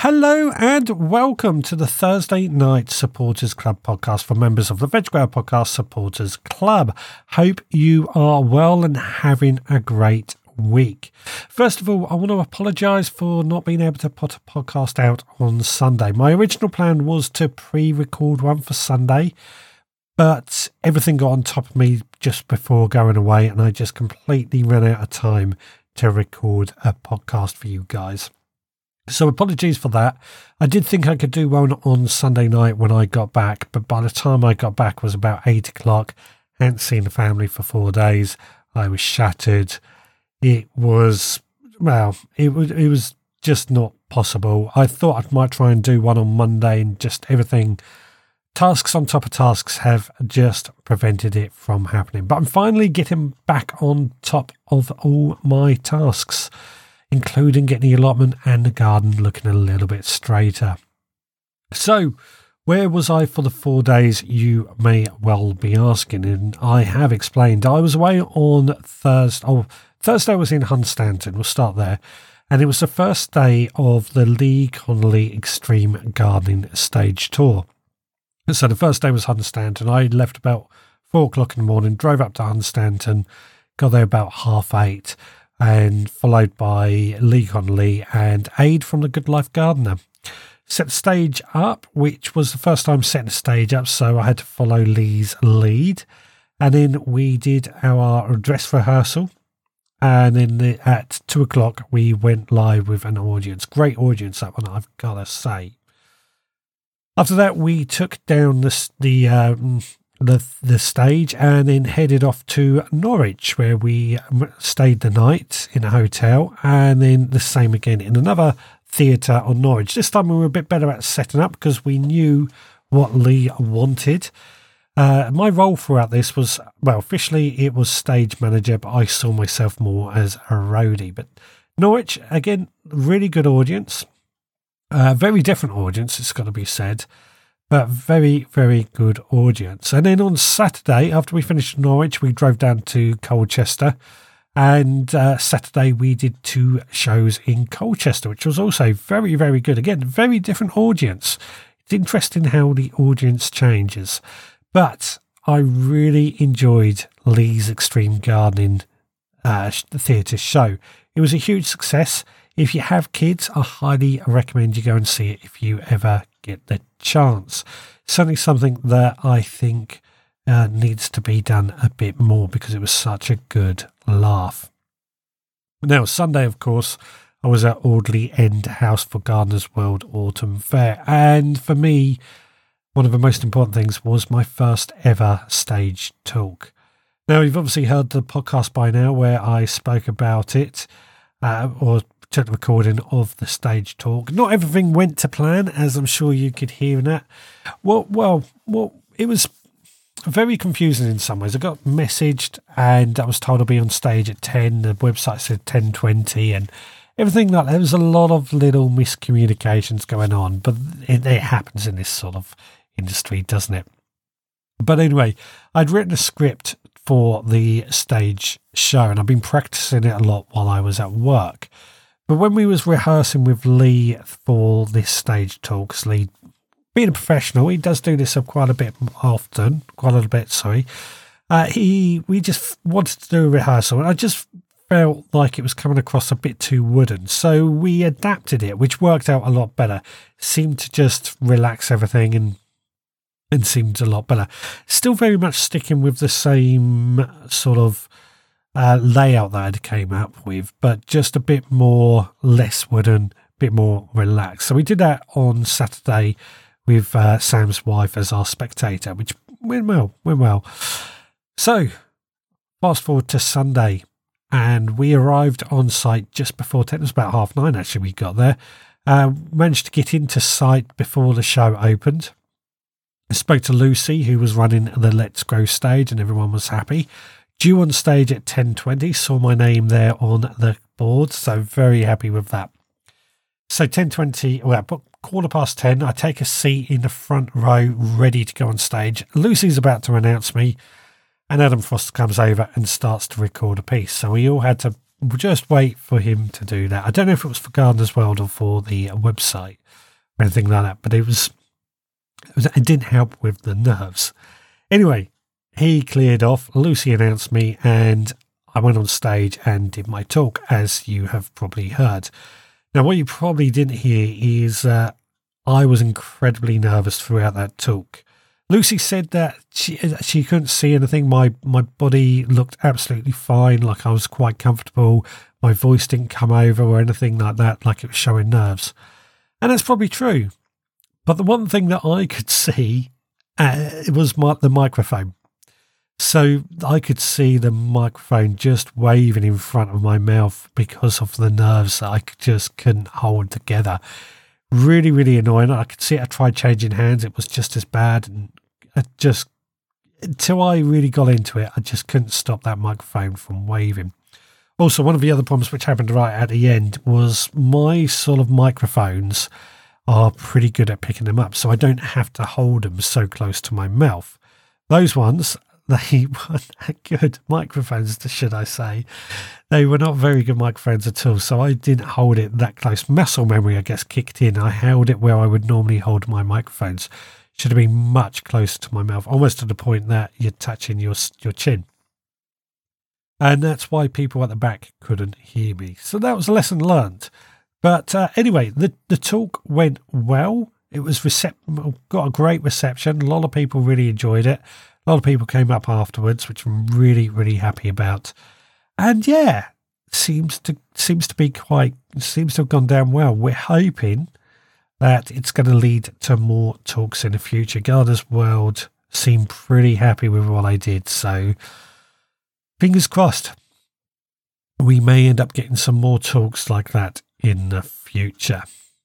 Hello and welcome to the Thursday Night Supporters Club podcast for members of the Veg Grower Podcast Supporters Club. Hope you are well and having a great week. First of all, I want to apologise for not being able to put a podcast out on Sunday. My original plan was to pre-record one for Sunday, but everything got on top of me just before going away and I just completely ran out of time to record a podcast for you guys. So apologies for that. I did think I could do one on Sunday night when I got back, but by the time I got back it was about 8 o'clock. Hadn't seen the family for 4 days. I was shattered. It was just not possible. I thought I might try and do one on Monday and just everything, tasks on top of tasks have just prevented it from happening. But I'm finally getting back on top of all my tasks, including getting the allotment and the garden looking a little bit straighter. So, where was I for the 4 days, you may well be asking, and I have explained. I was away on Thursday. Thursday I was in Hunstanton, we'll start there, and it was the first day of the Lee Connolly Extreme Gardening Stage Tour. So the first day was Hunstanton. I left about 4 o'clock in the morning, drove up to Hunstanton, got there about 8:30, and followed by Lee Connolly and Aid from the Good Life Gardener. Set the stage up, which was the first time setting the stage up, so I had to follow Lee's lead. And then we did our dress rehearsal, and then at 2 o'clock we went live with an audience. Great audience, that one, I've got to say. After that, we took down the stage and then headed off to Norwich, where we stayed the night in a hotel, and then the same again in another theatre on Norwich. This time we were a bit better at setting up because we knew what Lee wanted. My role throughout this was, well, officially it was stage manager, but I saw myself more as a roadie. But Norwich, again, really good audience. Very different audience, it's got to be said. But very, very good audience. And then on Saturday, after we finished Norwich, we drove down to Colchester. And Saturday we did 2 shows in Colchester, which was also very, very good. Again, very different audience. It's interesting how the audience changes. But I really enjoyed Lee's Extreme Gardening Theatre show. It was a huge success. If you have kids, I highly recommend you go and see it if you ever get the chance. Certainly something that I think needs to be done a bit more because it was such a good laugh. Now, Sunday, of course, I was at Audley End House for Gardeners World Autumn Fair. And for me, one of the most important things was my first ever stage talk. Now, you've obviously heard the podcast by now where I spoke about it, or took the recording of the stage talk. Not everything went to plan, as I'm sure you could hear in that. Well, it was very confusing in some ways. I got messaged and I was told I'll be on stage at 10. The website said 10:20 and everything like that. There was a lot of little miscommunications going on, but it happens in this sort of industry, doesn't it? But anyway, I'd written a script for the stage show and I've been practicing it a lot while I was at work. But when we was rehearsing with Lee for this stage talk, 'cause Lee, being a professional, he does do this quite a little bit, sorry. We just wanted to do a rehearsal, and I just felt like it was coming across a bit too wooden. So we adapted it, which worked out a lot better. Seemed to just relax everything and seemed a lot better. Still very much sticking with the same sort of layout that I came up with, but just a bit more less wooden, a bit more relaxed. So we did that on Saturday with Sam's wife as our spectator, which went well. So fast forward to Sunday, and we arrived on site just before 10. It was about 9:30 actually we got there. Managed to get into site before the show opened. I spoke to Lucy, who was running the Let's Grow stage, and everyone was happy. Due on stage at 10:20, saw my name there on the board, so very happy with that. So 10:20, well, 10:15, I take a seat in the front row, ready to go on stage. Lucy's about to announce me, and Adam Frost comes over and starts to record a piece. So we all had to just wait for him to do that. I don't know if it was for Gardener's World or for the website or anything like that, but it didn't help with the nerves. Anyway, he cleared off. Lucy announced me, and I went on stage and did my talk, as you have probably heard. Now, what you probably didn't hear is I was incredibly nervous throughout that talk. Lucy said that she couldn't see anything. My body looked absolutely fine, like I was quite comfortable. My voice didn't come over or anything like that, like it was showing nerves. And that's probably true. But the one thing that I could see it was the microphone. So I could see the microphone just waving in front of my mouth because of the nerves that I just couldn't hold together. Really, really annoying. I could see it. I tried changing hands. It was just as bad. And until I really got into it, I just couldn't stop that microphone from waving. Also, one of the other problems which happened right at the end was my sort of microphones are pretty good at picking them up, so I don't have to hold them so close to my mouth. Those ones, they weren't good microphones, should I say. They were not very good microphones at all, so I didn't hold it that close. Muscle memory, I guess, kicked in. I held it where I would normally hold my microphones. Should have been much closer to my mouth, almost to the point that you're touching your chin. And that's why people at the back couldn't hear me. So that was a lesson learned. But anyway, the talk went well. It was got a great reception. A lot of people really enjoyed it. A lot of people came up afterwards, which I'm really, really happy about. And yeah, seems to have gone down well. We're hoping that it's going to lead to more talks in the future. Gardener's World seemed pretty happy with what I did, so fingers crossed. We may end up getting some more talks like that in the future.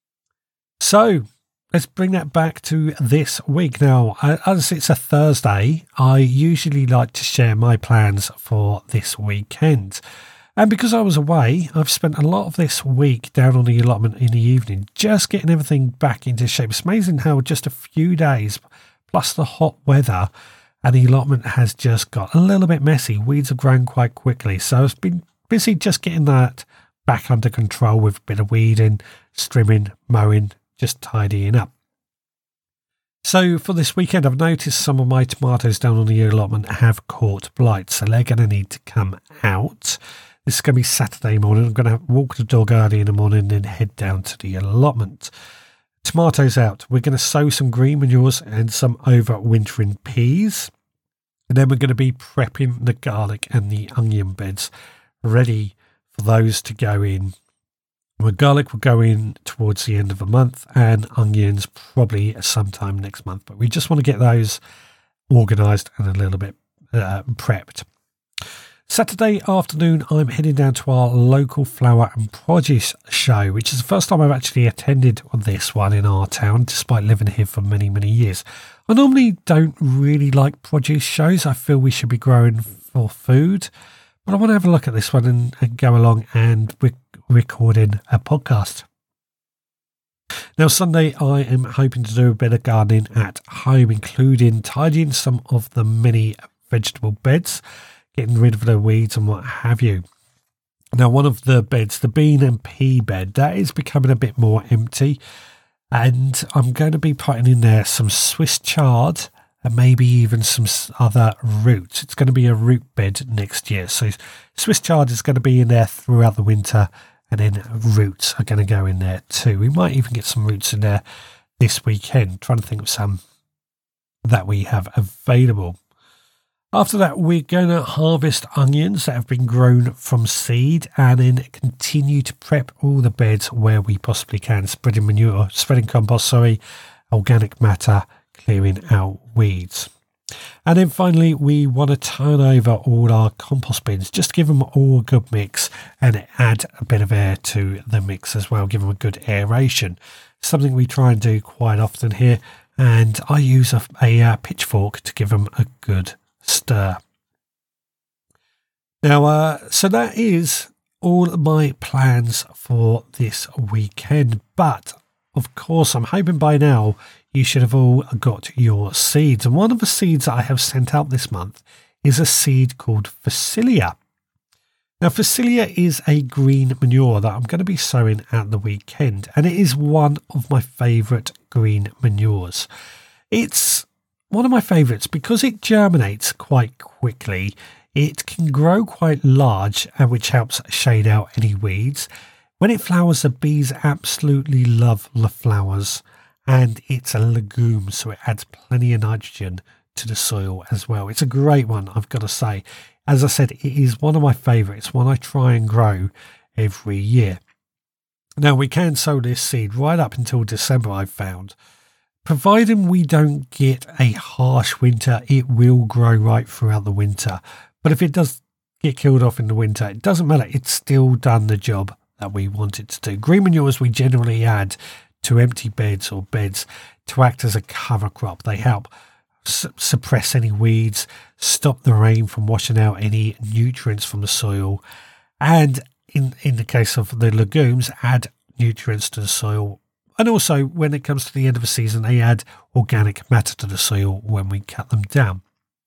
So let's bring that back to this week. Now, as it's a Thursday, I usually like to share my plans for this weekend. And because I was away, I've spent a lot of this week down on the allotment in the evening, just getting everything back into shape. It's amazing how just a few days, plus the hot weather, and the allotment has just got a little bit messy. Weeds have grown quite quickly. So I've been busy just getting that back under control with a bit of weeding, trimming, mowing, just tidying up. So for this weekend, I've noticed some of my tomatoes down on the allotment have caught blight, so they're going to need to come out. This is going to be Saturday morning. I'm going to walk the dog early in the morning and then head down to the allotment. Tomatoes out. We're going to sow some green manures and some overwintering peas. And then we're going to be prepping the garlic and the onion beds ready for those to go in. Well, garlic will go in towards the end of the month and onions probably sometime next month. But we just want to get those organised and a little bit prepped. Saturday afternoon, I'm heading down to our local flower and produce show, which is the first time I've actually attended this one in our town, despite living here for many, many years. I normally don't really like produce shows. I feel we should be growing for food. But I want to have a look at this one and go along and recording a podcast. Now, Sunday, I am hoping to do a bit of gardening at home, including tidying some of the mini vegetable beds, getting rid of the weeds and what have you. Now, one of the beds, the bean and pea bed, that is becoming a bit more empty. And I'm going to be putting in there some Swiss chard and maybe even some other roots. It's going to be a root bed next year. So Swiss chard is going to be in there throughout the winter, and then roots are going to go in there too. We might even get some roots in there this weekend. Trying to think of some that we have available. After that, we're going to harvest onions that have been grown from seed and then continue to prep all the beds where we possibly can, spreading compost, organic matter, clearing out weeds. And then finally, we want to turn over all our compost bins, just to give them all a good mix and add a bit of air to the mix as well, give them a good aeration. Something we try and do quite often here, and I use a pitchfork to give them a good stir. Now, so that is all my plans for this weekend, but of course I'm hoping by now you should have all got your seeds, and one of the seeds that I have sent out this month is a seed called Phacelia. Now, Phacelia is a green manure that I'm going to be sowing at the weekend, and it is one of my favourite green manures. It's one of my favourites because it germinates quite quickly. It can grow quite large, which helps shade out any weeds. When it flowers, the bees absolutely love the flowers, and it's a legume, so it adds plenty of nitrogen to the soil as well. It's a great one, I've got to say. As I said, it is one of my favourites, one I try and grow every year. Now, we can sow this seed right up until December, I've found. Providing we don't get a harsh winter, it will grow right throughout the winter. But if it does get killed off in the winter, it doesn't matter. It's still done the job that we want it to do. Green manures we generally add to empty beds or beds to act as a cover crop. They help suppress any weeds, stop the rain from washing out any nutrients from the soil, and in the case of the legumes, add nutrients to the soil. And also, when it comes to the end of the season, they add organic matter to the soil when we cut them down.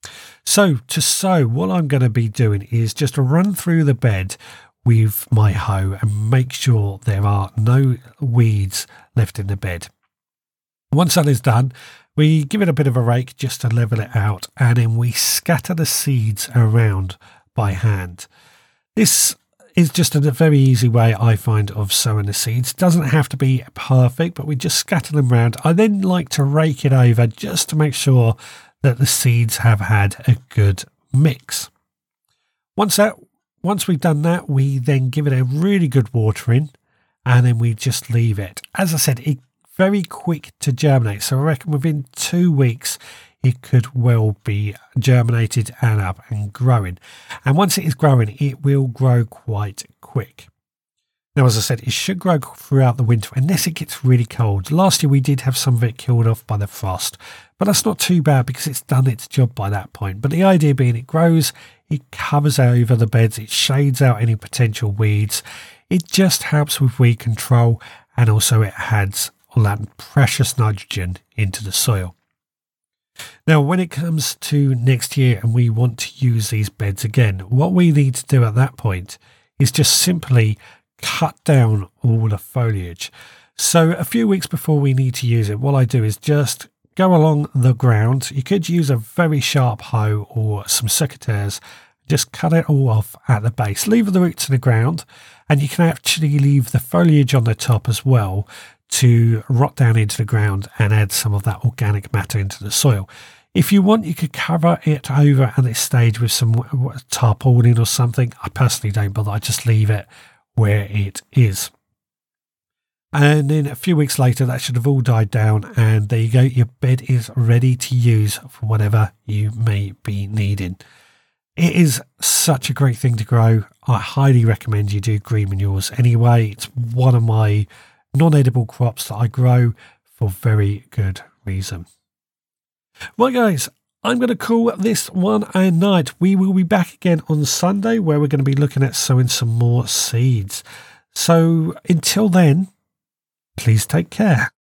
So to sow, what I'm going to be doing is just run through the bed with my hoe and make sure there are no weeds left in the bed. Once that is done, we give it a bit of a rake just to level it out, and then we scatter the seeds around by hand. This is just a very easy way, I find, of sowing the seeds. It doesn't have to be perfect, but we just scatter them around. I then like to rake it over just to make sure that the seeds have had a good mix. Once we've done that, we then give it a really good watering, and then we just leave it. As I said, it's very quick to germinate, so I reckon within 2 weeks it could well be germinated and up and growing. And once it is growing, it will grow quite quick. Now, as I said, it should grow throughout the winter unless it gets really cold. Last year we did have some of it killed off by the frost, but that's not too bad because it's done its job by that point. But the idea being it grows, it covers over the beds, it shades out any potential weeds. It just helps with weed control, and also it adds all that precious nitrogen into the soil. Now, when it comes to next year and we want to use these beds again, what we need to do at that point is just simply cut down all the foliage. So a few weeks before we need to use it, what I do is just go along the ground. You could use a very sharp hoe or some secateurs. Just cut it all off at the base. Leave the roots in the ground, and you can actually leave the foliage on the top as well to rot down into the ground and add some of that organic matter into the soil. If you want, you could cover it over at this stage with some tarpaulin or something. I personally don't bother. I just leave it where it is. And then a few weeks later, that should have all died down, and there you go. Your bed is ready to use for whatever you may be needing. It is such a great thing to grow. I highly recommend you do green manures anyway. It's one of my non-edible crops that I grow for very good reason. Well, guys, I'm going to call this one a night. We will be back again on Sunday, where we're going to be looking at sowing some more seeds. So until then, please take care.